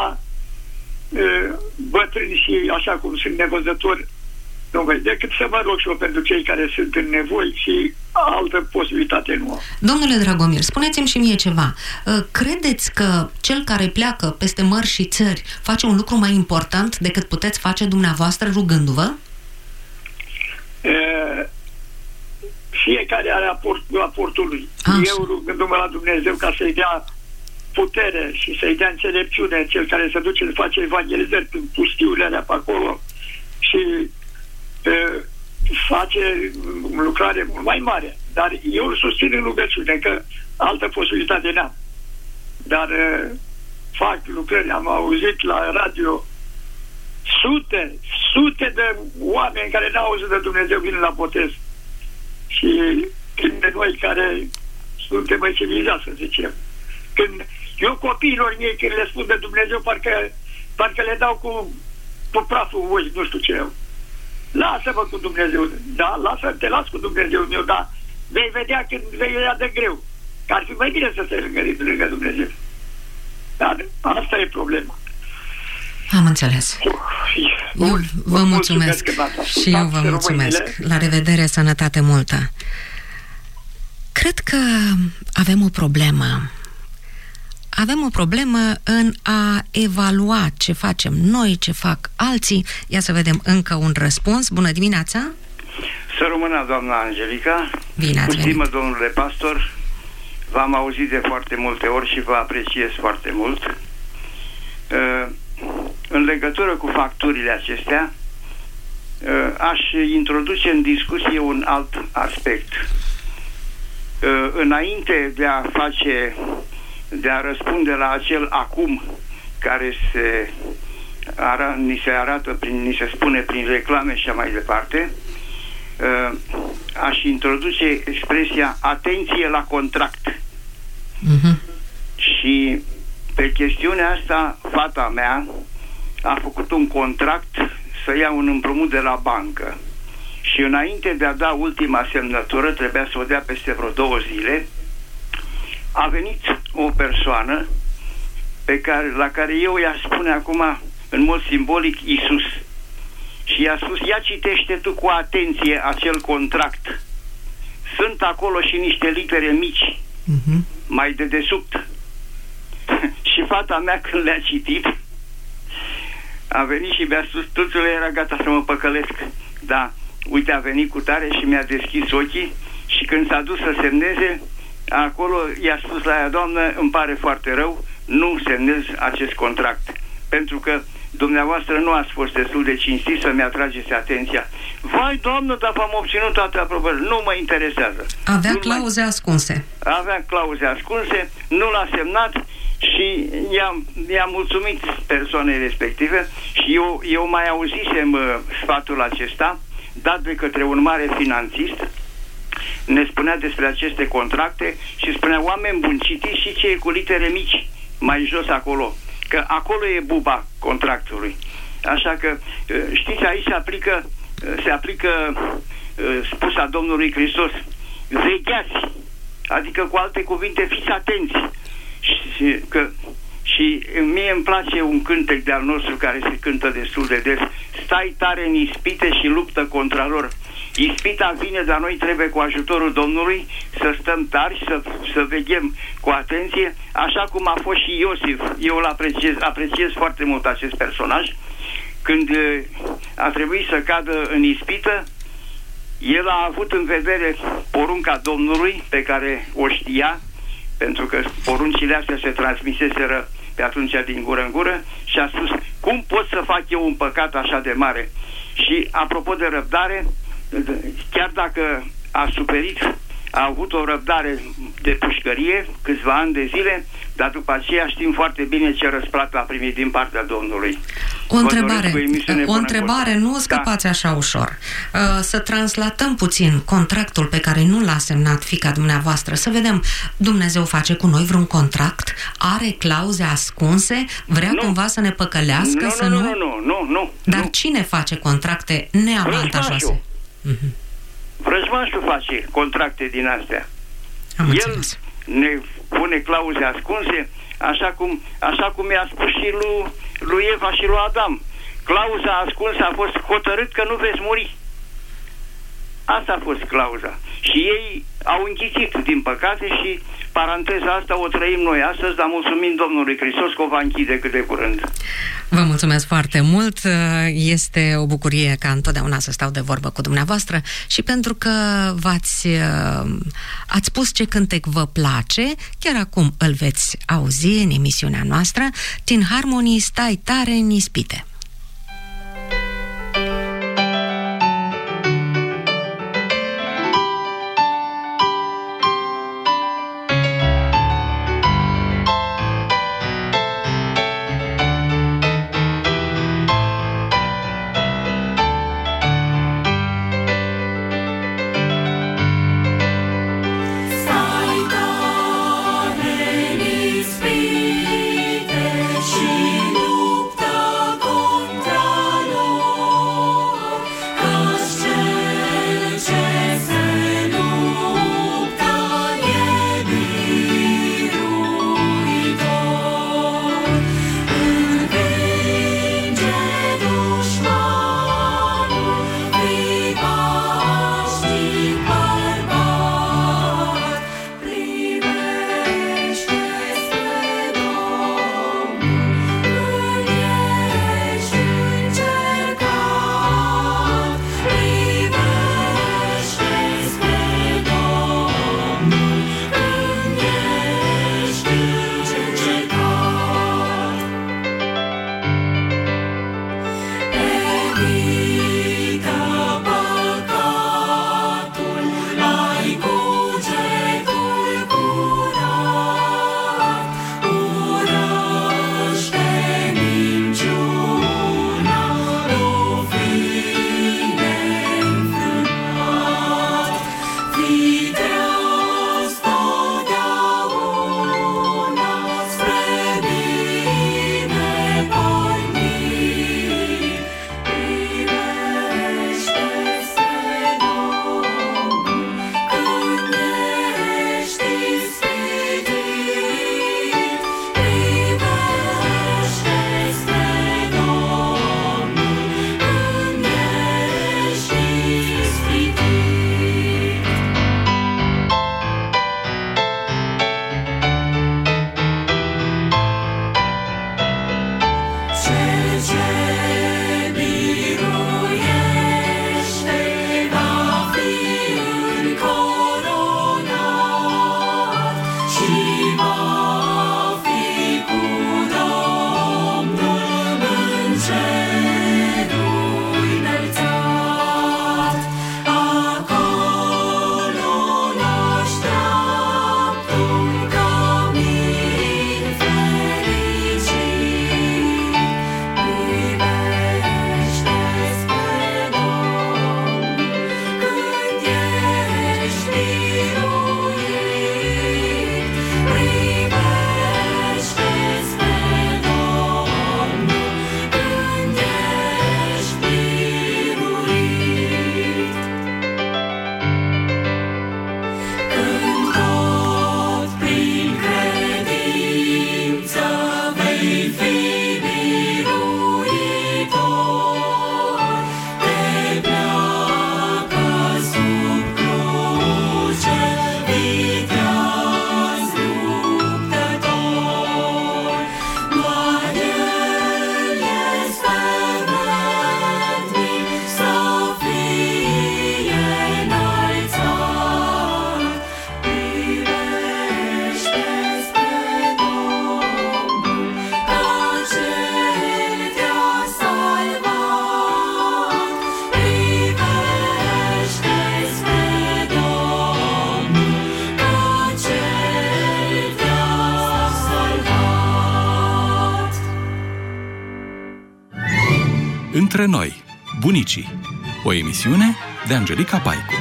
bătrân și așa cum sunt nevăzător, nu văd decât să mă rog și eu pentru cei care sunt în nevoi și altă posibilitate nu au. Domnule Dragomir, spuneți-mi și mie ceva. Credeți că cel care pleacă peste mări și țări face un lucru mai important decât puteți face dumneavoastră rugându-vă? E, fiecare are aport, aportul lui. Așa. Eu rugându-mă la Dumnezeu ca să-i dea putere și să-i dea înțelepciune, cel care se duce să face evangelizări prin pustiurile alea pe acolo și e, face lucrare mult mai mare. Dar eu îl susțin în rugăciune, că altă posibilitate n-am. Dar e, fac lucrări, am auzit la radio sute, sute de oameni care n-au auzit de Dumnezeu vin la botez. Și când de noi care suntem mai civilizați, să zicem. Când eu copiilor mei, când le spun de Dumnezeu, parcă, parcă le dau cu, cu praful voi, nu știu ce. Lasă-mă cu Dumnezeu, da, lasă, te las cu Dumnezeu meu, da, vei vedea când vei ia de greu. Că ar fi mai bine să stai lângă, lângă Dumnezeu. Dar asta e problema. Am înțeles. Eu vă mulțumesc și eu vă mulțumesc. La revedere, sănătate multă. Cred că avem o problemă. avem o problemă în a evalua ce facem noi, ce fac alții. Ia să vedem încă un răspuns. Bună dimineața! Să rămână, doamna Angelica. Bine ați venit. Stimă, domnule pastor, v-am auzit de foarte multe ori și vă apreciez foarte mult. În legătură cu facturile acestea, aș introduce în discuție un alt aspect. Înainte de a face, de a răspunde la acel acum care se ara, ni se arată, prin, ni se spune prin reclame și așa mai departe, aș introduce expresia atenție la contract. Uh-huh. Și pe chestiunea asta, fata mea a făcut un contract să ia un împrumut de la bancă. Și înainte de a da ultima semnătură, trebuia să o dea peste vreo două zile, a venit o persoană pe care, la care eu i-aș spune acum, în mod simbolic, Iisus. Și i-a spus, ia citește tu cu atenție acel contract. Sunt acolo și niște litere mici, uh-huh. mai de desubt. Și fata mea, când le-a citit, a venit și mi-a spus, tuțule, era gata să mă păcălesc. Da, uite, a venit cu tare și mi-a deschis ochii și când s-a dus să semneze, acolo i-a spus la ea, doamnă, îmi pare foarte rău, nu semnez acest contract. Pentru că dumneavoastră nu ați fost destul de cinstit să-mi atrageți atenția. Vai, doamnă, dar v-am obținut toate aprobările. Nu mă interesează. Avea nu clauze mai... ascunse. Avea clauze ascunse, nu l-a semnat și i-am, i-am mulțumit persoanei respective și eu, eu mai auzisem uh, sfatul acesta dat de către un mare finanțist. Ne spunea despre aceste contracte și spunea, oameni buni, citiți și ce e cu litere mici mai jos acolo, că acolo e buba contractului. Așa că, știți, aici se aplică, se aplică spusa Domnului Hristos, vegheați, adică cu alte cuvinte, fiți atenți. Și, că, și mie îmi place un cântec de-al nostru care se cântă destul de des, stai tare în ispite și luptă contra lor. Ispita vine, dar noi trebuie cu ajutorul Domnului să stăm tari, să, să veghem cu atenție, așa cum a fost și Iosif. Eu îl apreciez, apreciez foarte mult acest personaj. Când a trebuit să cadă în ispită, el a avut în vedere porunca Domnului, pe care o știa, pentru că poruncile astea se transmiseseră pe atunci din gură în gură, și a spus, cum pot să fac eu un păcat așa de mare? Și apropo de răbdare, chiar dacă a suferit, a avut o răbdare de pușcărie câțiva ani de zile, dar după aceea știm foarte bine ce răsplată a primit din partea Domnului. O întrebare, o întrebare, nu scăpați da. așa ușor. Să translatăm puțin contractul pe care nu l-a semnat fiica dumneavoastră, să vedem, Dumnezeu face cu noi vreun contract? Are clauze ascunse? Vrea nu. cumva să ne păcălească? Nu, să nu, nu, nu, nu, nu, nu. Dar nu. cine face contracte neavantajoase? Mm-hmm. Vrăjmașul face contracte din astea. Am El înțeles. ne pune clauze ascunse, așa cum, așa cum i-a spus și lui, lui Eva și lui Adam. Clauza ascunsă a fost hotărât că nu veți muri. Asta a fost clauza. Și ei au înghițit, din păcate, și paranteza asta o trăim noi astăzi, dar mulțumim Domnului Hristos că o va închide cât de curând. Vă mulțumesc foarte mult. Este o bucurie ca întotdeauna să stau de vorbă cu dumneavoastră și pentru că v-ați ați spus ce cântec vă place, chiar acum îl veți auzi în emisiunea noastră, Tin Harmony, Stai tare în ispite. Și lupta Între noi, bunicii. O emisiune de Angelica Paicu.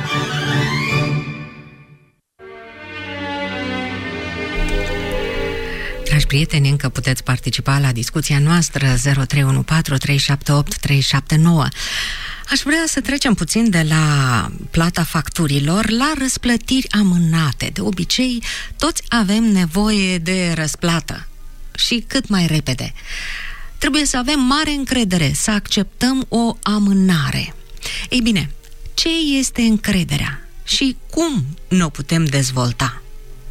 Dragi prieteni, încă puteți participa la discuția noastră zero trei unu patru trei șapte opt trei șapte nouă. Aș vrea să trecem puțin de la plata facturilor la răsplătiri amânate. De obicei, toți avem nevoie de răsplată și cât mai repede. Trebuie să avem mare încredere, să acceptăm o amânare. Ei bine, ce este încrederea și cum ne putem dezvolta?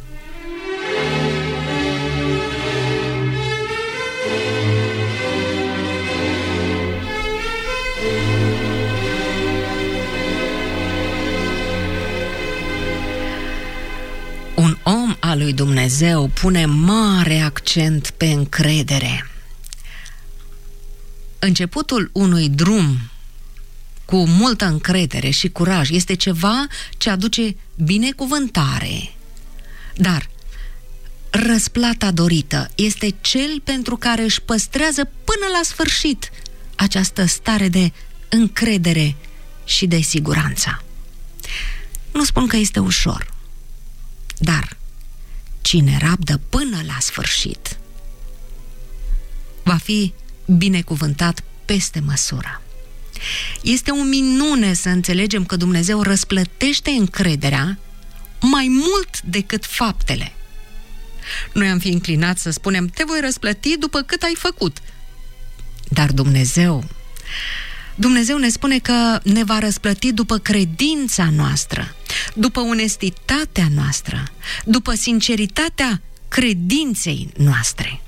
Un om al lui Dumnezeu pune mare accent pe încredere. Începutul unui drum cu multă încredere și curaj este ceva ce aduce binecuvântare. Dar răsplata dorită este cel pentru care își păstrează până la sfârșit această stare de încredere și de siguranță. Nu spun că este ușor, dar cine rabdă până la sfârșit va fi binecuvântat peste măsură. Este o minune să înțelegem că Dumnezeu răsplătește încrederea mai mult decât faptele. Noi am fi inclinați să spunem: te voi răsplăti după cât ai făcut. Dar Dumnezeu, Dumnezeu ne spune că ne va răsplăti după credința noastră, după onestitatea noastră, după sinceritatea credinței noastre.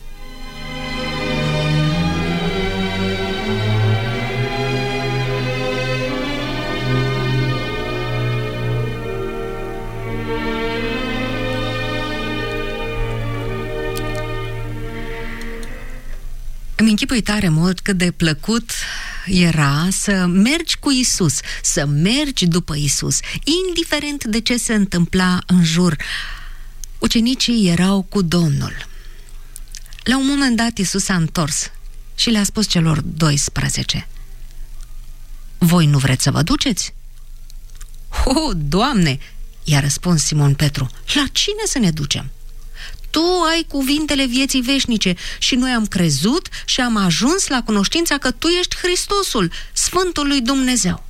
Îmi închipui tare mult cât de plăcut era să mergi cu Isus, să mergi după Isus, indiferent de ce se întâmpla în jur. Ucenicii erau cu Domnul. La un moment dat Isus s-a întors și le-a spus celor doisprezece: voi nu vreți să vă duceți? O, Doamne, i-a răspuns Simon Petru, la cine să ne ducem? Tu ai cuvintele vieții veșnice și noi am crezut și am ajuns la cunoștința că Tu ești Hristosul, Sfântul lui Dumnezeu.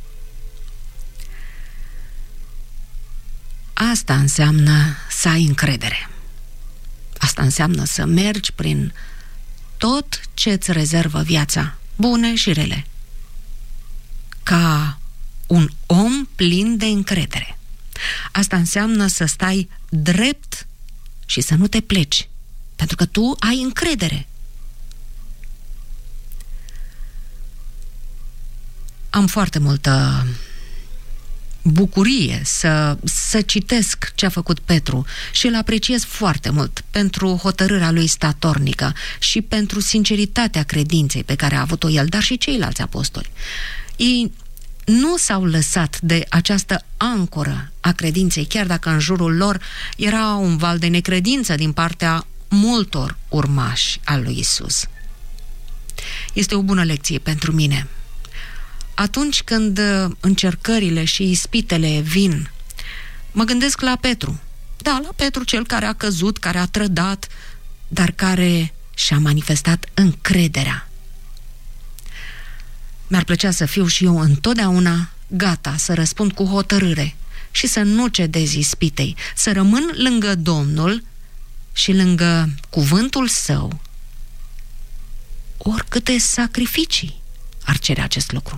Asta înseamnă să ai încredere. Asta înseamnă să mergi prin tot ce îți rezervă viața, bune și rele, ca un om plin de încredere. Asta înseamnă să stai drept și să nu te pleci, pentru că tu ai încredere. Am foarte multă bucurie să, să citesc ce a făcut Petru și îl apreciez foarte mult pentru hotărârea lui statornică și pentru sinceritatea credinței pe care a avut-o el, dar și ceilalți apostoli. Ei nu s-au lăsat de această ancoră a credinței, chiar dacă în jurul lor era un val de necredință din partea multor urmași al lui Isus. Este o bună lecție pentru mine. Atunci când încercările și ispitele vin, mă gândesc la Petru. Da, la Petru, cel care a căzut, care a trădat, dar care și-a manifestat încrederea. Mi-ar plăcea să fiu și eu întotdeauna gata să răspund cu hotărâre și să nu cedez ispitei, să rămân lângă Domnul și lângă cuvântul Său, oricâte sacrificii ar cere acest lucru.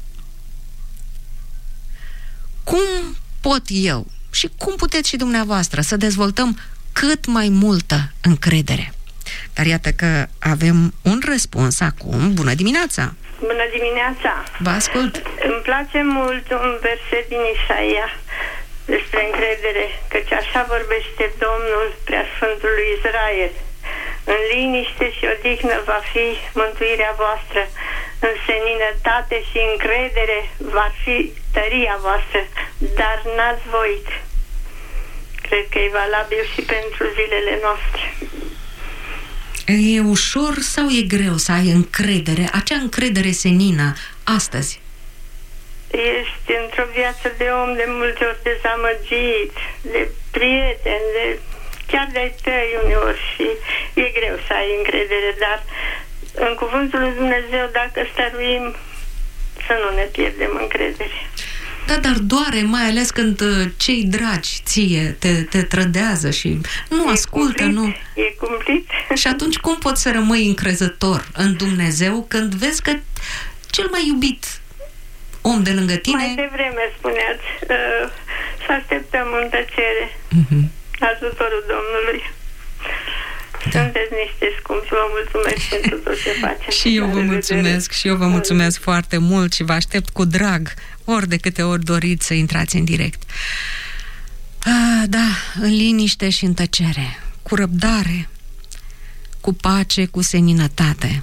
Cum pot eu și cum puteți și dumneavoastră să dezvoltăm cât mai multă încredere? Dar iată că avem un răspuns acum. Bună dimineața! Bună dimineața! Vă ascult! Îmi place mult un verset din Isaia despre încredere, căci așa vorbește Domnul Preasfântul lui Israel: în liniște și odihnă va fi mântuirea voastră, în seninătate și încredere va fi tăria voastră, dar n-ați voit. Cred că e valabil și pentru zilele noastre. E ușor sau e greu să ai încredere, acea încredere senină astăzi? Ești într-o viață de om de multe ori dezamăgit, de prieteni, de chiar de-ai tăi uneori și e greu să ai încredere, dar în cuvântul lui Dumnezeu, dacă stăruim, să nu ne pierdem încredere. Da, dar doare, mai ales când cei dragi ție te, te trădează și nu e ascultă, cumplit, nu... E cumplit. Și atunci cum poți să rămâi încrezător în Dumnezeu când vezi că cel mai iubit om de lângă tine... Mai devreme spuneați uh, să așteptăm în tăcere uh-huh. ajutorul Domnului. Da. Sunteți niște scumpi, vă mulțumesc pentru tot ce faceți. Și eu vă mulțumesc, și eu vă mulțumesc foarte mult și vă aștept cu drag ori de câte ori doriți să intrați în direct. Ah, da, în liniște și în tăcere, cu răbdare, cu pace, cu seninătate.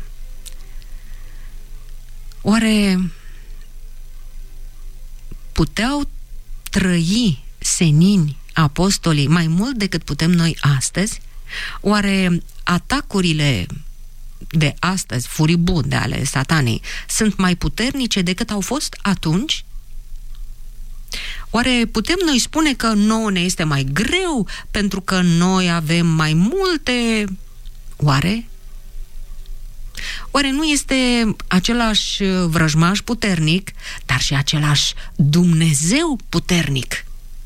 Oare puteau trăi senini apostolii mai mult decât putem noi astăzi? Oare atacurile de astăzi, furibunde ale satanei, sunt mai puternice decât au fost atunci? Oare putem noi spune că nouă ne este mai greu pentru că noi avem mai multe? Oare? Oare nu este același vrăjmaș puternic, dar și același Dumnezeu puternic?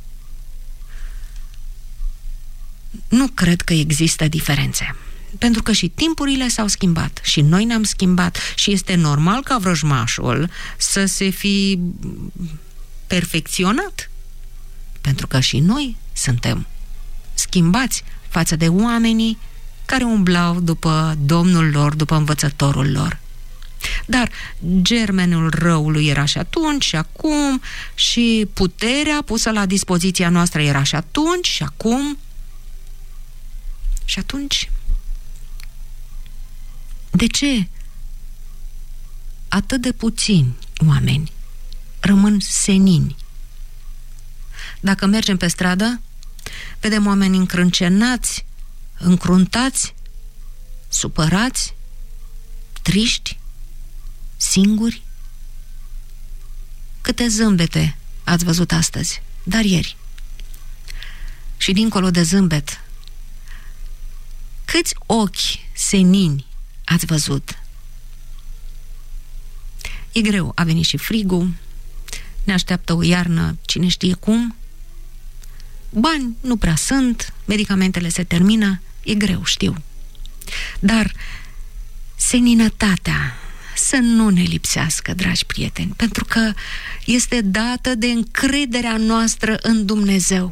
Nu cred că există diferențe, pentru că și timpurile s-au schimbat și noi ne-am schimbat și este normal ca vrăjmașul să se fi perfecționat, pentru că și noi suntem schimbați față de oamenii care umblau după Domnul lor, după învățătorul lor. Dar germenul răului era și atunci și acum și puterea pusă la dispoziția noastră era și atunci și acum. Și atunci, de ce atât de puțini oameni rămân senini? Dacă mergem pe stradă, vedem oameni încrâncenați, încruntați, supărați, triști, singuri. Câte zâmbete ați văzut astăzi, dar ieri. Și dincolo de zâmbet, câți ochi senini ați văzut? E greu, a venit și frigul, ne așteaptă o iarnă cine știe cum, bani nu prea sunt, medicamentele se termină, e greu, știu. Dar seninătatea să nu ne lipsească, dragi prieteni, pentru că este dată de încrederea noastră în Dumnezeu.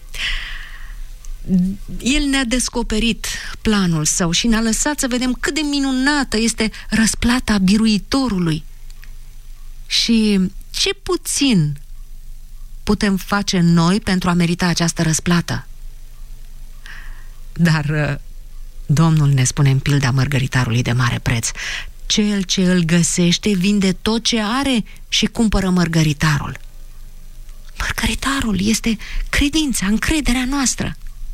El ne-a descoperit planul său și ne-a lăsat să vedem cât de minunată este răsplata biruitorului. Și ce puțin putem face noi pentru a merita această răsplată. Dar Domnul ne spune în pilda mărgăritarului de mare preț: cel ce îl găsește vinde tot ce are și cumpără mărgăritarul. Mărgăritarul este credința, încrederea noastră.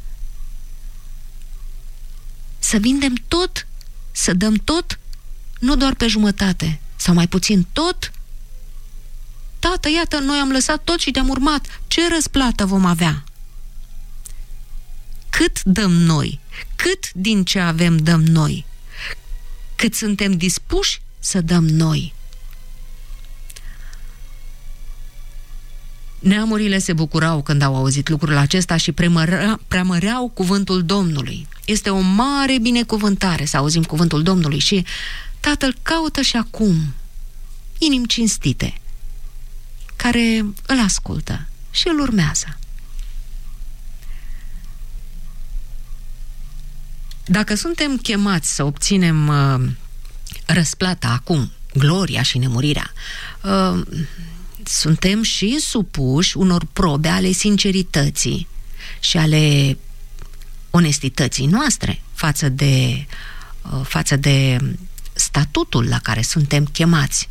Să vindem tot, să dăm tot, nu doar pe jumătate, sau mai puțin tot. Tată, iată, noi am lăsat tot și te-am urmat. Ce răsplată vom avea? Cât dăm noi? Cât din ce avem dăm noi? Cât suntem dispuși să dăm noi? Neamurile se bucurau când au auzit lucrul acesta și premărea, preamăreau cuvântul Domnului. Este o mare binecuvântare să auzim cuvântul Domnului și Tatăl caută și acum inimi cinstite care îl ascultă și îl urmează. Dacă suntem chemați să obținem uh, răsplata acum, gloria și nemurirea, uh, suntem și supuși unor probe ale sincerității și ale onestității noastre față de, uh, față de statutul la care suntem chemați.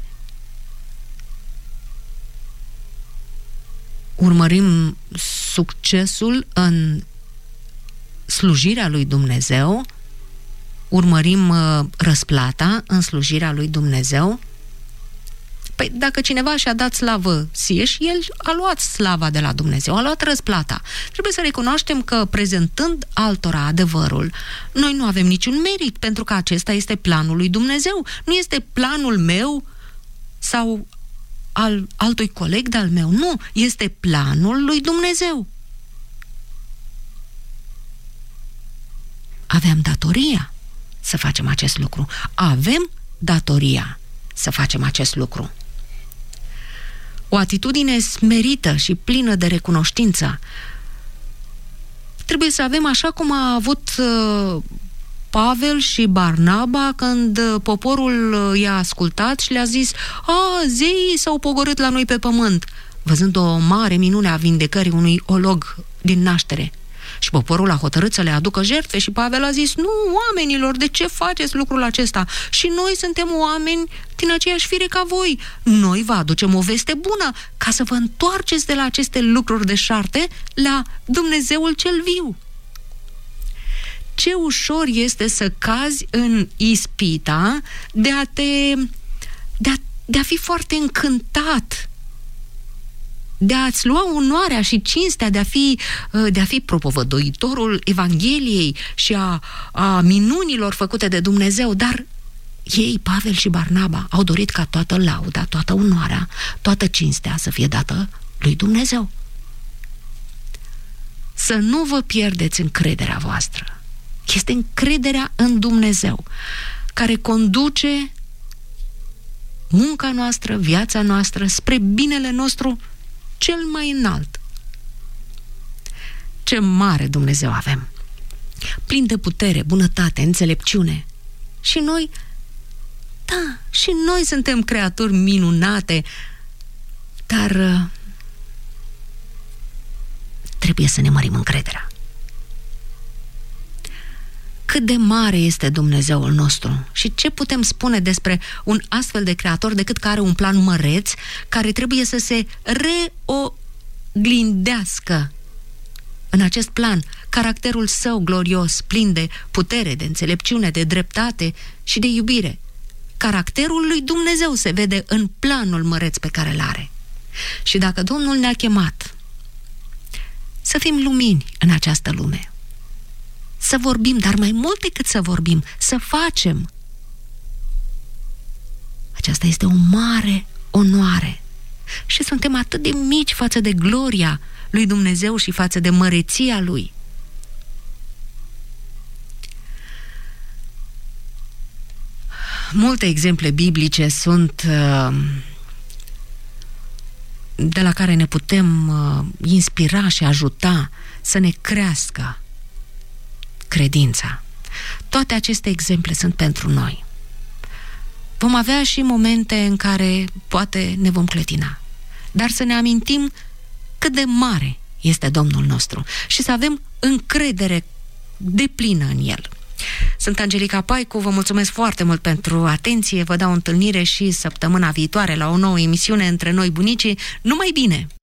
Urmărim succesul în slujirea lui Dumnezeu urmărim uh, răsplata în slujirea lui Dumnezeu? Păi dacă cineva și-a dat slavă ție și el a luat slava de la Dumnezeu, a luat răsplata, trebuie să recunoaștem că prezentând altora adevărul, noi nu avem niciun merit, pentru că acesta este planul lui Dumnezeu. Nu este planul meu sau al altui coleg de-al meu, nu, este planul lui Dumnezeu. Avem datoria să facem acest lucru. Avem datoria să facem acest lucru. O atitudine smerită și plină de recunoștință trebuie să avem, așa cum a avut uh, Pavel și Barnaba când poporul i-a ascultat și le-a zis: a, zeii s-au pogorât la noi pe pământ, văzând o mare minune a vindecării unui olog din naștere. Și poporul a hotărât să le aducă jertfe și Pavel a zis: nu, oamenilor, de ce faceți lucrul acesta? Și noi suntem oameni din aceeași fire ca voi. Noi vă aducem o veste bună ca să vă întoarceți de la aceste lucruri deșarte la Dumnezeul cel viu. Ce ușor este să cazi în ispita de a te de a, de a fi foarte încântat, de a-ți lua onoarea și cinstea de a fi, de a fi propovăduitorul Evangheliei și a, a minunilor făcute de Dumnezeu, dar ei, Pavel și Barnaba, au dorit ca toată lauda, toată onoarea, toată cinstea să fie dată lui Dumnezeu. Să nu vă pierdeți încrederea voastră. Este încrederea în Dumnezeu care conduce munca noastră, viața noastră spre binele nostru cel mai înalt. Ce mare Dumnezeu avem! Plin de putere, bunătate, înțelepciune. Și noi, da, și noi suntem creaturi minunate, dar trebuie să ne mărim încrederea. Cât de mare este Dumnezeul nostru și ce putem spune despre un astfel de creator decât că are un plan măreț care trebuie să se reoglindească în acest plan caracterul său glorios, plin de putere, de înțelepciune, de dreptate și de iubire. Caracterul lui Dumnezeu se vede în planul măreț pe care îl are. Și dacă Domnul ne-a chemat să fim lumini în această lume, să vorbim, dar mai mult decât să vorbim, să facem. Aceasta este o mare onoare. Și suntem atât de mici față de gloria lui Dumnezeu și față de măreția Lui. Multe exemple biblice sunt uh, de la care ne putem uh, inspira și ajuta să ne crească credința. Toate aceste exemple sunt pentru noi. Vom avea și momente în care poate ne vom clătina, dar să ne amintim cât de mare este Domnul nostru și să avem încredere deplină în El. Sunt Angelica Paicu, vă mulțumesc foarte mult pentru atenție, vă dau întâlnire și săptămâna viitoare la o nouă emisiune Între Noi Bunicii. Numai bine!